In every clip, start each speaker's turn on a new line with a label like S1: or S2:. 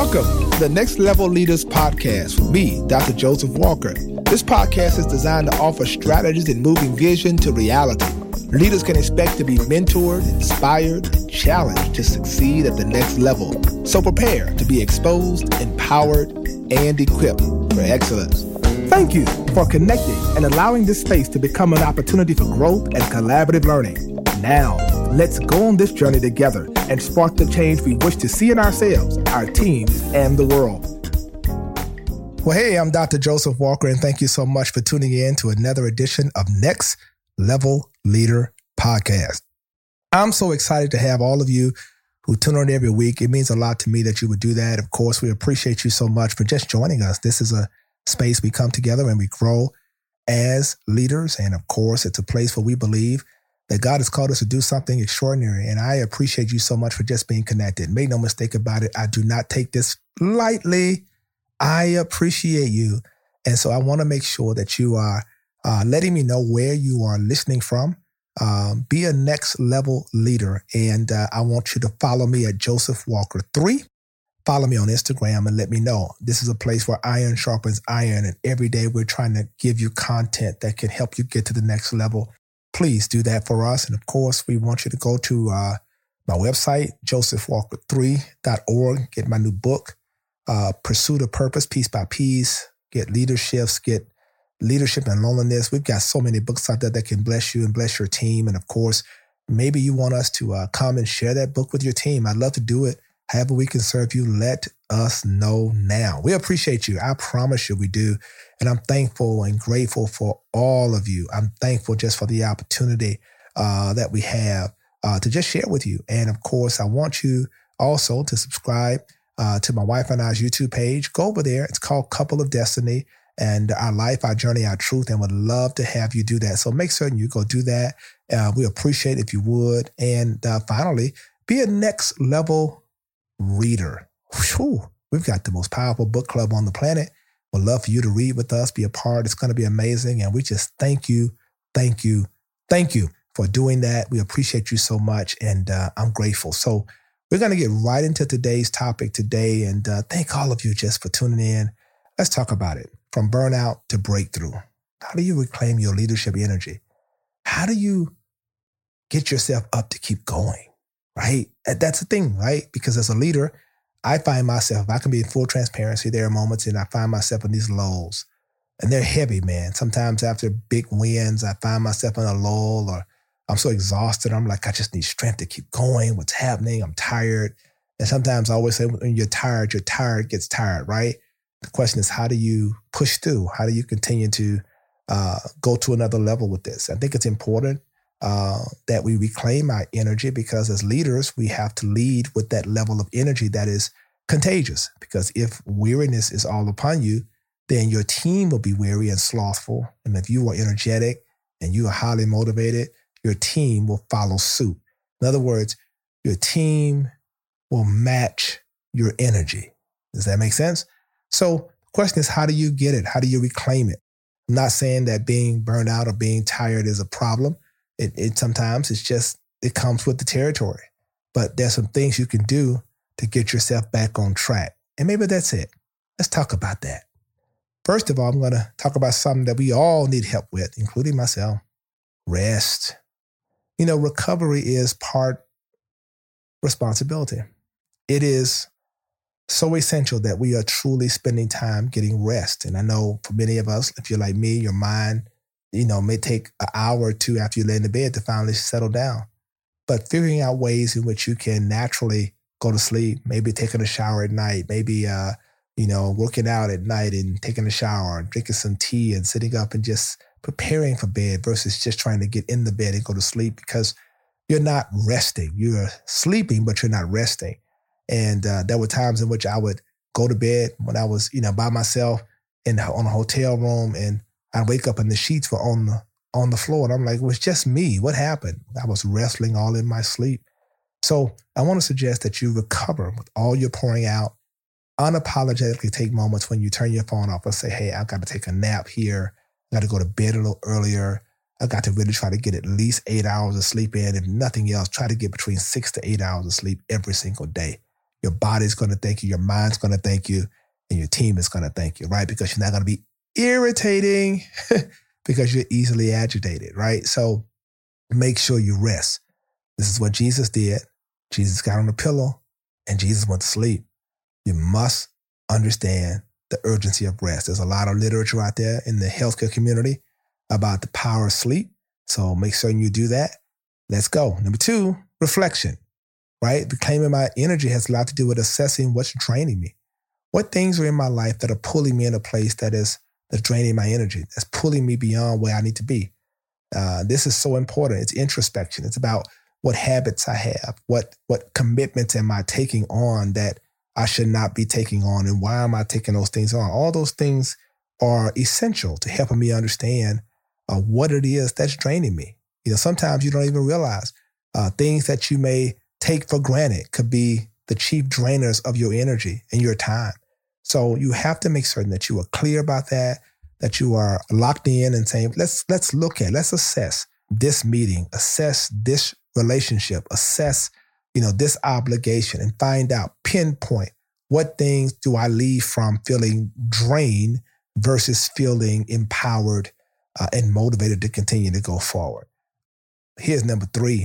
S1: Welcome to the Next Level Leaders Podcast with me, Dr. Joseph Walker. This podcast is designed to offer strategies in moving vision to reality. Leaders can expect to be mentored, inspired, and challenged to succeed at the next level. So prepare to be exposed, empowered, and equipped for excellence. Thank you for connecting and allowing this space to become an opportunity for growth and collaborative learning. Now, let's go on this journey together and spark the change we wish to see in ourselves, our teams, and the world. Well, hey, I'm Dr. Joseph Walker, and thank you so much for tuning in to another edition of Next Level Leader Podcast. I'm so excited to have all of you who tune in every week. It means a lot to me that you would do that. Of course, we appreciate you so much for just joining us. This is a space we come together and we grow as leaders. And of course, it's a place where we believe that God has called us to do something extraordinary. And I appreciate you so much for just being connected. Make no mistake about it. I do not take this lightly. I appreciate you. And so I want to make sure that you are letting me know where you are listening from. Be a next level leader. And I want you to follow me at Joseph Walker 3. Follow me on Instagram and let me know. This is a place where iron sharpens iron. And every day we're trying to give you content that can help you get to the next level. Please do that for us. And of course, we want you to go to my website, josephwalker3.org, get my new book, Pursuit of Purpose, Piece by Piece, get leadership and loneliness. We've got so many books out there that can bless you and bless your team. And of course, maybe you want us to come and share that book with your team. I'd love to do it. However we can serve you, let us know now. We appreciate you. I promise you we do. And I'm thankful and grateful for all of you. I'm thankful just for the opportunity that we have to just share with you. And of course, I want you also to subscribe to my wife and I's YouTube page. Go over there. It's called Couple of Destiny and Our Life, Our Journey, Our Truth. And would love to have you do that. So make certain you go do that. We appreciate it if you would. And finally, be a next level reader. Whew, we've got the most powerful book club on the planet. We'd love for you to read with us, be a part. It's going to be amazing. And we just thank you for doing that. We appreciate you so much. And I'm grateful. So we're going to get right into today's topic today. And thank all of you just for tuning in. Let's talk about it. From burnout to breakthrough. How do you reclaim your leadership energy? How do you get yourself up to keep going? Right? That's the thing, right? Because as a leader, I find myself, if I can be in full transparency, there are moments and I find myself in these lulls and they're heavy, man. Sometimes after big wins, I find myself in a lull or I'm so exhausted. I'm like, I just need strength to keep going. What's happening? I'm tired. And sometimes I always say, when you're tired gets tired, right? The question is, how do you push through? How do you continue to go to another level with this? I think it's important that we reclaim our energy because as leaders, we have to lead with that level of energy that is contagious. Because if weariness is all upon you, then your team will be weary and slothful. And if you are energetic and you are highly motivated, your team will follow suit. In other words, your team will match your energy. Does that make sense? So the question is, how do you get it? How do you reclaim it? I'm not saying that being burned out or being tired is a problem. It sometimes it's just, it comes with the territory. But there's some things you can do to get yourself back on track. And maybe that's it. Let's talk about that. First of all, I'm going to talk about something that we all need help with, including myself. Rest. You know, recovery is part responsibility. It is so essential that we are truly spending time getting rest. And I know for many of us, if you're like me, your mind may take an hour or two after you lay in the bed to finally settle down. But figuring out ways in which you can naturally go to sleep, maybe taking a shower at night, maybe, working out at night and taking a shower and drinking some tea and sitting up and just preparing for bed versus just trying to get in the bed and go to sleep because you're not resting. You're sleeping, but you're not resting. And there were times in which I would go to bed when I was, by myself on a hotel room and I'd wake up and the sheets were on the floor. And I'm like, it was just me. What happened? I was wrestling all in my sleep. So I want to suggest that you recover with all you're pouring out. Unapologetically take moments when you turn your phone off and say, hey, I've got to take a nap here. I got to go to bed a little earlier. I've got to really try to get at least 8 hours of sleep in. If nothing else, try to get between 6 to 8 hours of sleep every single day. Your body's going to thank you. Your mind's going to thank you. And your team is going to thank you, right? Because you're not going to be irritating because you're easily agitated, right? So make sure you rest. This is what Jesus did. Jesus got on a pillow and Jesus went to sleep. You must understand the urgency of rest. There's a lot of literature out there in the healthcare community about the power of sleep. So make certain you do that. Let's go. Number 2, reflection, right? Reclaiming my energy has a lot to do with assessing what's draining me. What things are in my life that are pulling me in a place that's draining my energy, that's pulling me beyond where I need to be? This is so important. It's introspection. It's about what habits I have, what commitments am I taking on that I should not be taking on, and why am I taking those things on? All those things are essential to helping me understand what it is that's draining me. Sometimes you don't even realize things that you may take for granted could be the chief drainers of your energy and your time. So you have to make certain that you are clear about that you are locked in and saying, let's assess this meeting, assess this relationship, assess, this obligation, and find out, pinpoint what things do I leave from feeling drained versus feeling empowered and motivated to continue to go forward. Here's number 3,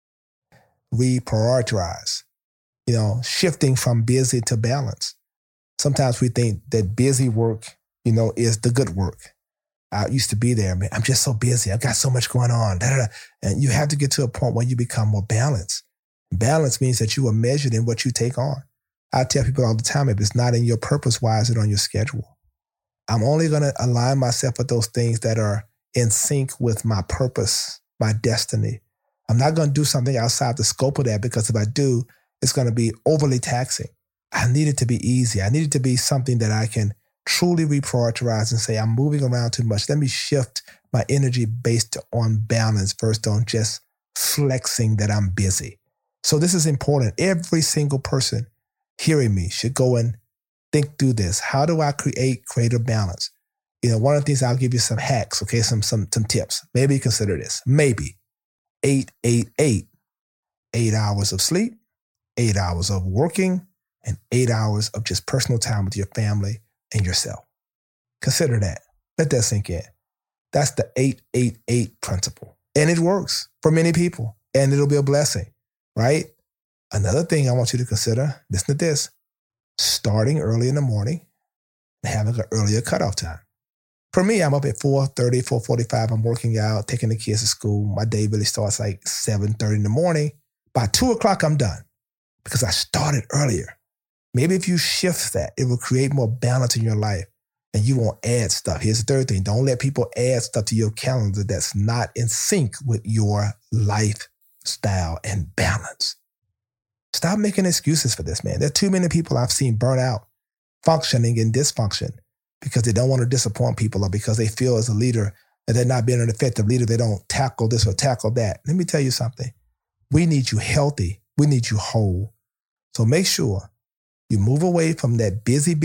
S1: reprioritize, shifting from busy to balance. Sometimes we think that busy work, is the good work. I used to be there, man. I'm just so busy. I've got so much going on. And you have to get to a point where you become more balanced. Balance means that you are measured in what you take on. I tell people all the time, if it's not in your purpose, why is it on your schedule? I'm only going to align myself with those things that are in sync with my purpose, my destiny. I'm not going to do something outside the scope of that, because if I do, it's going to be overly taxing. I need it to be easy. I need it to be something that I can truly reprioritize and say, I'm moving around too much. Let me shift my energy based on balance versus on just flexing that I'm busy. So this is important. Every single person hearing me should go and think through this. How do I create greater balance? One of the things, I'll give you some hacks, okay, some tips. Maybe consider this. Maybe 8 hours of sleep, 8 hours of working, and 8 hours of just personal time with your family and yourself. Consider that. Let that sink in. That's the 8-8-8 principle. And it works for many people, and it'll be a blessing, right? Another thing I want you to consider, listen to this, starting early in the morning and having an earlier cutoff time. For me, I'm up at 4:30, 4:45. I'm working out, taking the kids to school. My day really starts like 7:30 in the morning. By 2 o'clock, I'm done because I started earlier. Maybe if you shift that, it will create more balance in your life and you won't add stuff. Here's the third thing. Don't let people add stuff to your calendar that's not in sync with your lifestyle and balance. Stop making excuses for this, man. There are too many people I've seen burn out, functioning in dysfunction because they don't want to disappoint people, or because they feel as a leader that they're not being an effective leader. They don't tackle this or tackle that. Let me tell you something. We need you healthy. We need you whole. So make sure you move away from that busy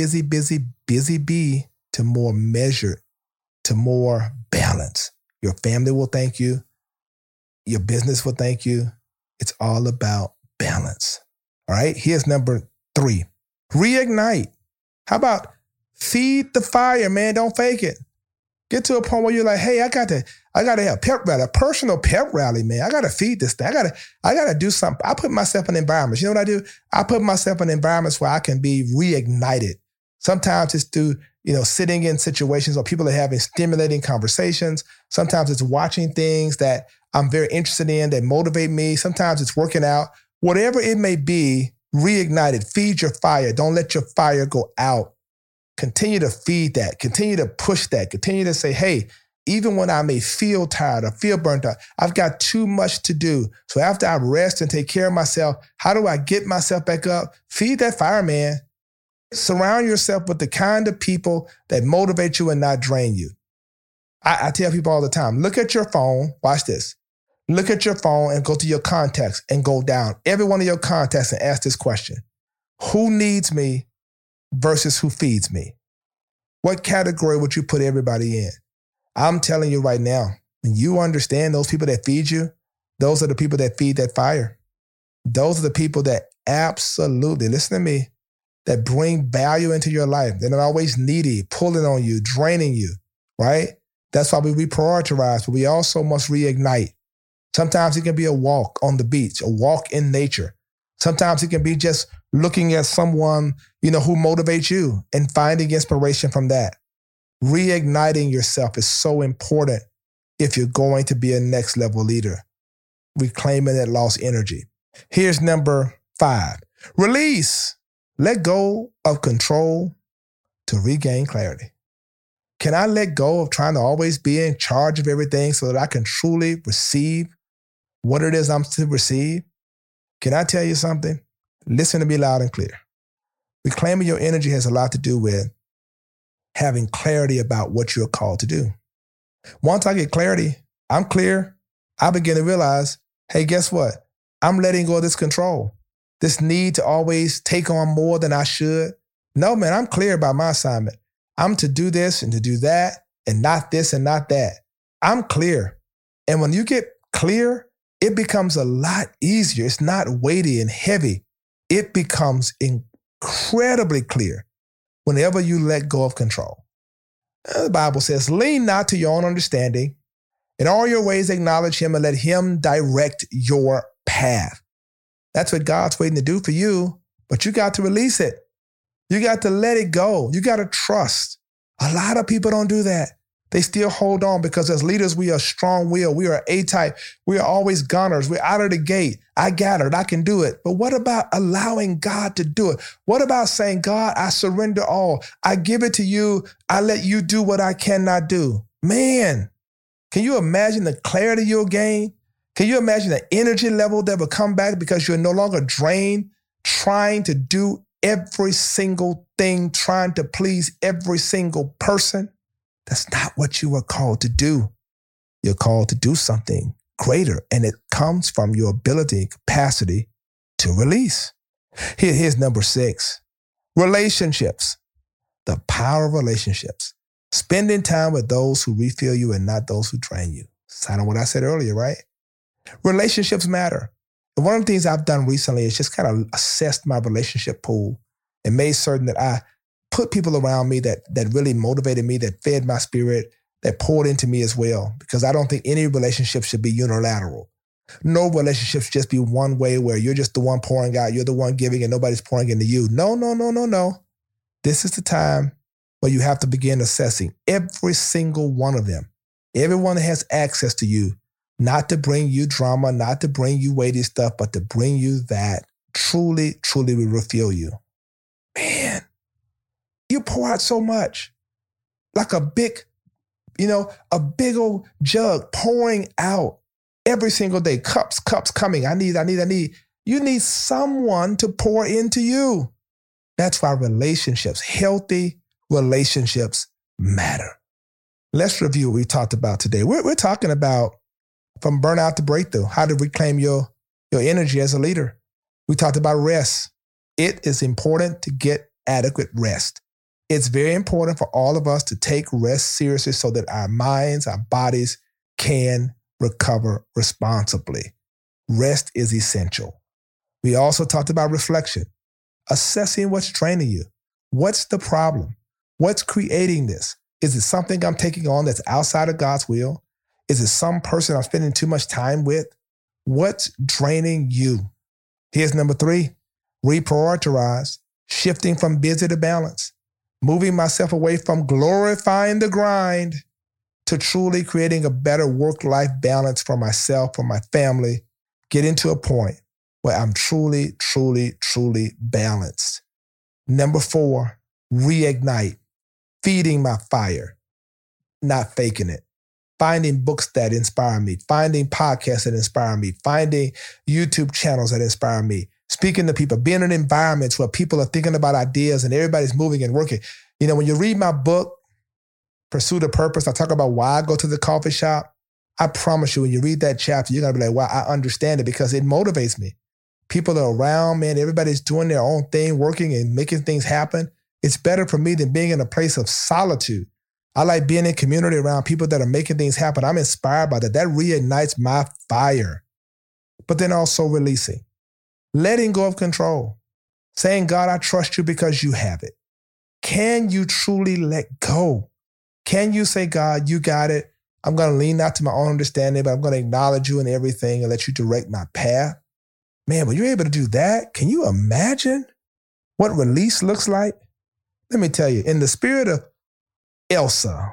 S1: bee to more measured, to more balance. Your family will thank you. Your business will thank you. It's all about balance. All right. Here's number 3. Reignite. How about feed the fire, man? Don't fake it. Get to a point where you're like, hey, I got to have a pep rally, a personal pep rally, man. I got to feed this thing. I got to do something. I put myself in environments. You know what I do? I put myself in environments where I can be reignited. Sometimes it's through, sitting in situations where people are having stimulating conversations. Sometimes it's watching things that I'm very interested in that motivate me. Sometimes it's working out. Whatever it may be, reignite it. Feed your fire. Don't let your fire go out. Continue to feed that. Continue to push that. Continue to say, hey, even when I may feel tired or feel burnt out, I've got too much to do. So after I rest and take care of myself, how do I get myself back up? Feed that fire, man. Surround yourself with the kind of people that motivate you and not drain you. I tell people all the time, look at your phone. Watch this. Look at your phone and go to your contacts and go down every one of your contacts and ask this question. Who needs me versus who feeds me? What category would you put everybody in? I'm telling you right now, when you understand those people that feed you, those are the people that feed that fire. Those are the people that Absolutely. Listen to me. That bring value into your life. They're not always needy, pulling on you, draining you, right? That's why we reprioritize, but we also must reignite. Sometimes it can be a walk on the beach, a walk in nature. Sometimes it can be just looking at someone, who motivates you and finding inspiration from that. Reigniting yourself is so important if you're going to be a next level leader. Reclaiming that lost energy. Here's number 5. Release. Let go of control to regain clarity. Can I let go of trying to always be in charge of everything so that I can truly receive what it is I'm to receive? Can I tell you something? Listen to me loud and clear. Reclaiming your energy has a lot to do with having clarity about what you're called to do. Once I get clarity, I'm clear, I begin to realize, hey, guess what? I'm letting go of this control. This need to always take on more than I should. No, man, I'm clear about my assignment. I'm to do this and to do that and not this and not that. I'm clear. And when you get clear, it becomes a lot easier. It's not weighty and heavy. It becomes incredibly clear whenever you let go of control. The Bible says, lean not to your own understanding. In all your ways, acknowledge him and let him direct your path. That's what God's waiting to do for you, but you got to release it. You got to let it go. You got to trust. A lot of people don't do that. They still hold on because as leaders, we are strong-willed. We are A-type. We are always gunners. We're out of the gate. I got it. I can do it. But what about allowing God to do it? What about saying, God, I surrender all. I give it to you. I let you do what I cannot do. Man, can you imagine the clarity you'll gain? Can you imagine the energy level that will come back because you're no longer drained, trying to do every single thing, trying to please every single person? That's not what you were called to do. You're called to do something greater, and it comes from your ability and capacity to release. Here's number 6. Relationships. The power of relationships. Spending time with those who refill you and not those who drain you. Sign on what I said earlier, right? Relationships matter. And one of the things I've done recently is just kind of assessed my relationship pool and made certain that I put people around me that really motivated me, that fed my spirit, that poured into me as well. Because I don't think any relationship should be unilateral. No relationship should just be one way where you're just the one pouring out, you're the one giving, and nobody's pouring into you. No. This is the time where you have to begin assessing every single one of them. Everyone that has access to you, not to bring you drama, not to bring you weighty stuff, but to bring you that truly will refill you. Man, you pour out so much. Like a big old jug pouring out every single day. Cups coming. I need. You need someone to pour into you. That's why healthy relationships matter. Let's review what we talked about today. We're talking about from burnout to breakthrough, how to reclaim your energy as a leader. We talked about rest. It is important to get adequate rest. It's very important for all of us to take rest seriously so that our minds, our bodies can recover responsibly. Rest is essential. We also talked about reflection, assessing what's draining you. What's the problem? What's creating this? Is it something I'm taking on that's outside of God's will? Is it some person I'm spending too much time with? What's draining you? Here's number 3, reprioritize, shifting from busy to balance, moving myself away from glorifying the grind to truly creating a better work-life balance for myself, for my family, getting to a point where I'm truly balanced. Number 4, reignite, feeding my fire, not faking it. Finding books that inspire me, finding podcasts that inspire me, finding YouTube channels that inspire me, speaking to people, being in environments where people are thinking about ideas and everybody's moving and working. When you read my book, Pursuit of Purpose, I talk about why I go to the coffee shop. I promise you, when you read that chapter, you're going to be like, wow, I understand it because it motivates me. People are around, man. Everybody's doing their own thing, working and making things happen. It's better for me than being in a place of solitude. I like being in community around people that are making things happen. I'm inspired by that. That reignites my fire. But then also releasing. letting go of control, saying, God, I trust you because you have it. Can you truly let go? Can you say, God, you got it. I'm going to lean not to my own understanding, but I'm going to acknowledge you in everything and let you direct my path. Man, when you're able to do that, can you imagine what release looks like? Let me tell you, in the spirit of Elsa,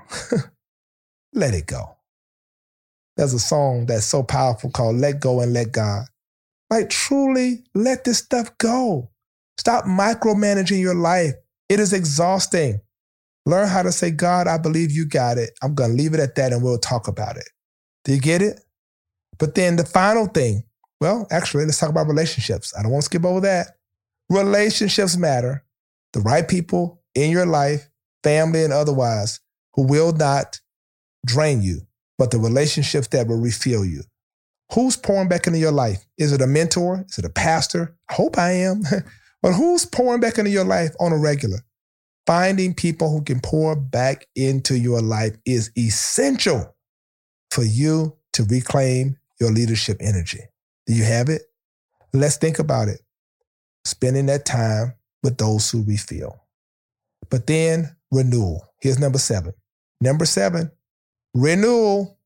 S1: let it go. There's a song that's so powerful called Let Go and Let God. Like, truly let this stuff go. Stop micromanaging your life. It is exhausting. Learn how to say, God, I believe you got it. I'm going to leave it at that and we'll talk about it. Do you get it? But then the final thing, well, actually, let's talk about relationships. I don't want to skip over that. Relationships matter. The right people in your life, family and otherwise, who will not drain you, but the relationships that will refill you. Who's pouring back into your life? Is it a mentor? Is it a pastor? I hope I am. But who's pouring back into your life on a regular? Finding people who can pour back into your life is essential for you to reclaim your leadership energy. Do you have it? Let's think about it. Spending that time with those who refill. But then renewal. Here's number 7. Number 7, renewal.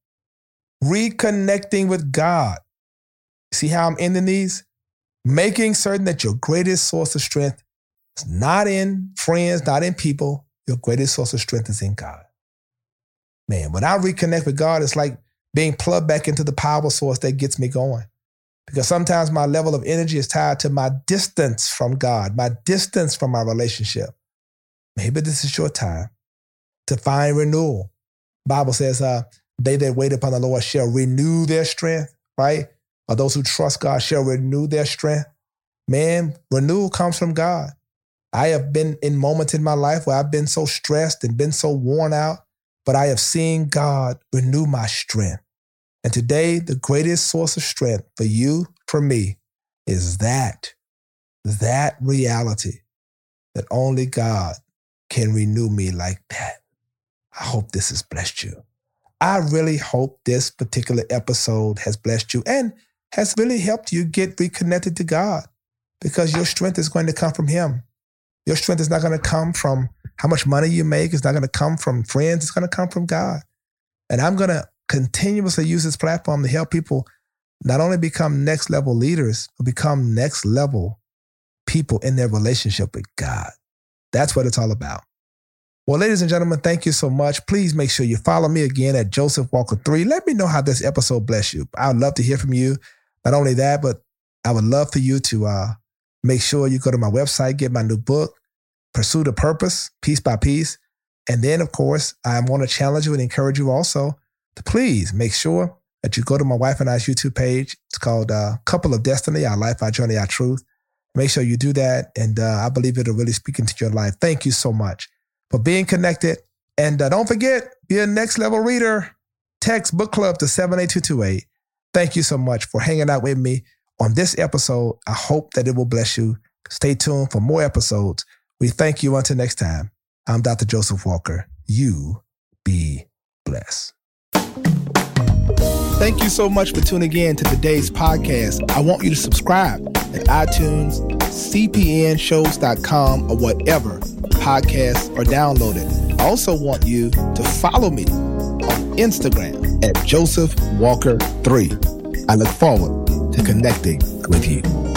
S1: Reconnecting with God. See how I'm ending these? Making certain that your greatest source of strength is not in friends, not in people. Your greatest source of strength is in God. Man, when I reconnect with God, it's like being plugged back into the power source that gets me going. Because sometimes my level of energy is tied to my distance from God, my distance from my relationship. Maybe this is your time to find renewal. Bible says, they that wait upon the Lord shall renew their strength, right? Or those who trust God shall renew their strength. Man, renewal comes from God. I have been in moments in my life where I've been so stressed and been so worn out, but I have seen God renew my strength. And today, the greatest source of strength for you, for me, is that reality that only God can renew me like that. I hope this has blessed you. I really hope this particular episode has blessed you and has really helped you get reconnected to God, because your strength is going to come from Him. Your strength is not going to come from how much money you make. It's not going to come from friends. It's going to come from God. And I'm going to continuously use this platform to help people not only become next level leaders, but become next level people in their relationship with God. That's what it's all about. Well, ladies and gentlemen, thank you so much. Please make sure you follow me again at Joseph Walker 3. Let me know how this episode blessed you. I would love to hear from you. Not only that, but I would love for you to make sure you go to my website, get my new book, Pursue the Purpose, Piece by Piece. And then, of course, I want to challenge you and encourage you also to please make sure that you go to my wife and I's YouTube page. It's called Couple of Destiny, Our Life, Our Journey, Our Truth. Make sure you do that. And I believe it'll really speak into your life. Thank you so much for being connected. And don't forget, be a next level reader. Text book club to 78228. Thank you so much for hanging out with me on this episode. I hope that it will bless you. Stay tuned for more episodes. We thank you. Until next time, I'm Dr. Joseph Walker. You be blessed. Thank you so much for tuning in to today's podcast. I want you to subscribe at iTunes, cpnshows.com, or whatever podcasts are downloaded. I also want you to follow me on Instagram at Joseph Walker 3. I look forward to connecting with you.